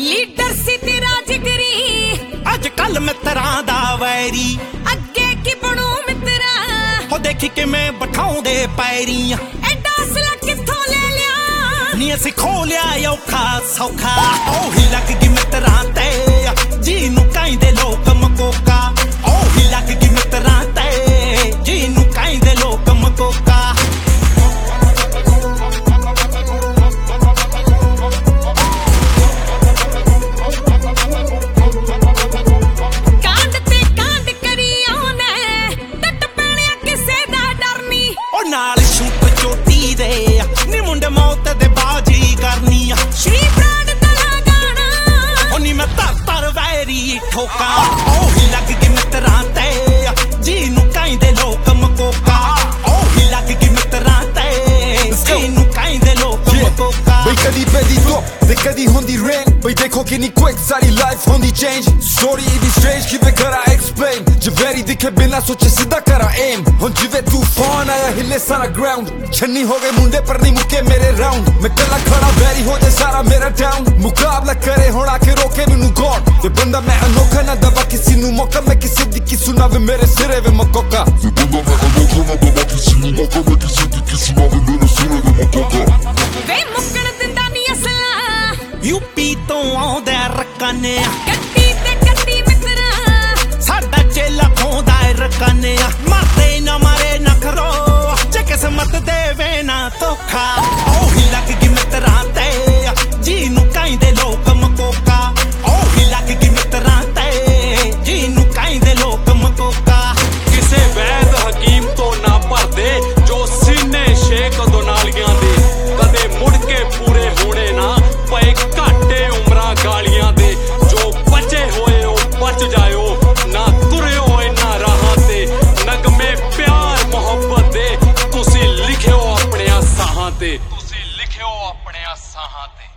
leader ਸੀ ਤੇਰਾ ਜਿਗਰੀ ਅੱਜ ਕੱਲ ਮਿੱਤਰਾਂ ਦਾ ਵੈਰੀ ਅੱਗੇ ਕੀ ਬਣੂ ਮਿੱਤਰਾ ਹੋ ਦੇਖੀ ਕਿਵੇਂ ਬਿਠਾਉਂਦੇ ਪੈਰੀਂ ਐਡਾ ਅਸਲਾ ਕਿੱਥੋਂ ਲੈ ਲਿਆ ਨੀ ਅਸੀਂ ਖੋ ਲਿਆ ਔਖਾ ਸੌਖਾ ਉਹੀ ਲੱਗ ਗਈ ਮਿੱਤਰਾਂ ਤੇ ਜੀ ਨੂੰ ਕਹਿੰਦੇ ਲੋਕ ਮਕੋਕਾ ਉਹੀ ਲੱਗ ਗਈ ਮਿੱਤਰਾਂ ਤੇ ਜੀ ਨੂੰ ਕਹਿੰਦੇ ਲੋਕ ਮਕੋਕਾ ਨਾਲ ਸ਼ੂਟ ਚੋਟੀ ਦੇ ਨੀ ਮੁੰਡੇ ਮੌਤ ਦੇ ਬਾਜੀ ਕਰਨੀ ਸ਼੍ਰੀ ਪ੍ਰਾਣ ਦਾ ਗਾਣਾ ਉਹ ਨੀ ਮੈਂ ਤਰ ਵੈਰੀ ਠੋਕਾ ਉਹੀ ਲੱਗ ਗਈ ਮਿੱਤਰਾਂ ਤੇ ਜੀ ਨੂੰ ਕਹਿੰਦੇ ਲੋਕ ਮਕੋਕਾ ਉਹੀ ਲੱਗ ਗਈ ਮਿੱਤਰਾਂ ਤੇ ਜੀ ਨੂੰ ਕਹਿੰਦੇ ਲੋਕ ਮਕੋਕਾ ਬਈ ਕਦੀ ਪੈਦੀ ਤੋਂ ਤੇ ਕਦੀ ਹੁੰਦੀ ਰੇਨ ਬਈ ਦੇਖੋ ਕਿੰਨੀ ਕੁਇਕ ਸਾਰੀ ਲਾਈਫ ਹੁੰਦੀ ਚੇਂਜ ਸਟੋਰੀ ਇਹਦੀ ਸਟ੍ਰੇਂਜ ਕਿਵੇਂ ਕਰਾਂ ਐਕਸਪਲੇਨ ਜੇ ਵੈਰੀ ਦਿਖੇ ਬਿਨਾ ਸੋਚੇ ਸਿੱਧਾ ਕਰਾਂ ਏਮ ਹੁਣ ਜਿਵੇਂ ਤੂਫਾਨ ਆਇਆ ਹਿੱਲੇ ਸਾਰਾ ਗਰਾਊਂਡ ਛੰਨੀ ਹੋ ਗਏ ਮੁੰਡੇ ਪਰ ਨਹੀਂ ਮੁੱਕੇ ਮੇਰੇ ਰਾਉਂਡ ਮੈਂ ਕੱਲਾ ਖੜਾ ਵੈਰੀ ਹੋ ਜੇ ਸਾਰਾ ਮੇਰਾ ਡਾਊਨ ਮੁਕਾਬਲਾ ਕਰੇ ਹੁਣ ਆ ਕੇ ਰੋਕੇ ਮੈਨੂੰ ਗੌਡ ਤੇ ਬੰਦਾ ਮੈਂ ਅਨੋਖਾ ਨਾ ਦਵਾ ਕਿਸੇ ਨੂੰ ਮੌਕਾ ਮੈਂ ਕਿਸੇ ਦੀ ਕੀ ਸੁਣਾਵੇ ਮੇਰੇ ਸਿਰੇ ਵੇ ਮਕੋਕਾ ਤੇ ਬੰਦਾ ਮੈਂ ਅਨੋਖਾ ਨਾ ਦਵਾ ਕਿਸੇ ਨੂੰ ਮੌਕਾ ਮੈਂ ਕਿਸੇ ਦੀ ਕੀ ਸੁਣਾਵੇ ਮੇਰੇ ਸਿਰੇ ਵੇ ਮਕੋਕਾ ਵੇ ਮੁੱਕਣ ਦਿੰਦਾ ਨਹੀਂ ਅਸਲਾ ਯੂਪੀ ਤੋਂ ਆਉਂਦਾ ਰਕਾਨੇ ਗੱਡੀ ਤੇ ਗੱਡੀ ਮਿੱਤਰਾ ਸਾਡਾ ਚੇਲਾ ਖੋਂਦਾ ਰਕਾਨੇ ਮਾਰਦੇ ਨਾ ਮਾਰੇ ਨਾ ਕਰੋ ਜੇ ਕਿਸਮਤ ਦੇਵੇ ਨਾ ਧੋਖਾ ਉਹੀ ਲੱਗ ਗਈ ਮਿੱਤਰਾਂ ਤੇ ਜੀ ਨੂੰ ਕਹਿੰਦੇ ਲੋਕ ਮਕੋਕਾ ਉਹੀ ਲੱਗ ਗਈ ਮਿੱਤਰਾਂ ਤੇ ਜੀ ਨੂੰ ਕਹਿੰਦੇ ਲੋਕ ਮਕੋਕਾ ਕਿਸੇ ਵੈਦ ਹਕੀਮ ਤੋਂ ਨਾ ਭਰਦੇ ਜੋ ਸੀਨੇ ਸ਼ੇਕ ਦੋ ਨਾਲੀਆਂ ਦੇ ਕਦੇ ਮੁੜ ਕੇ ਪੂਰੇ ਹੋਣੇ ਨਾ ਪਏ ਘਾਟੇ ਉਮਰਾਂ ਗਾਲੀਆਂ ਦੇ ਜੋ ਬਚੇ ਹੋਏ ਉਹ ਬਚ ਜਾਇਓ ਨਾ ਤੁਰਿਓ ਇਹਨਾਂ ਰਾਹਾਂ ਤੇ ਨਗਮੇ ਪਿਆਰ ਮੁਹੱਬਤ ਦੇ ਤੁਸੀਂ ਲਿਖਿਓ ਆਪਣੇ ਸਾਹਾਂ ਤੇ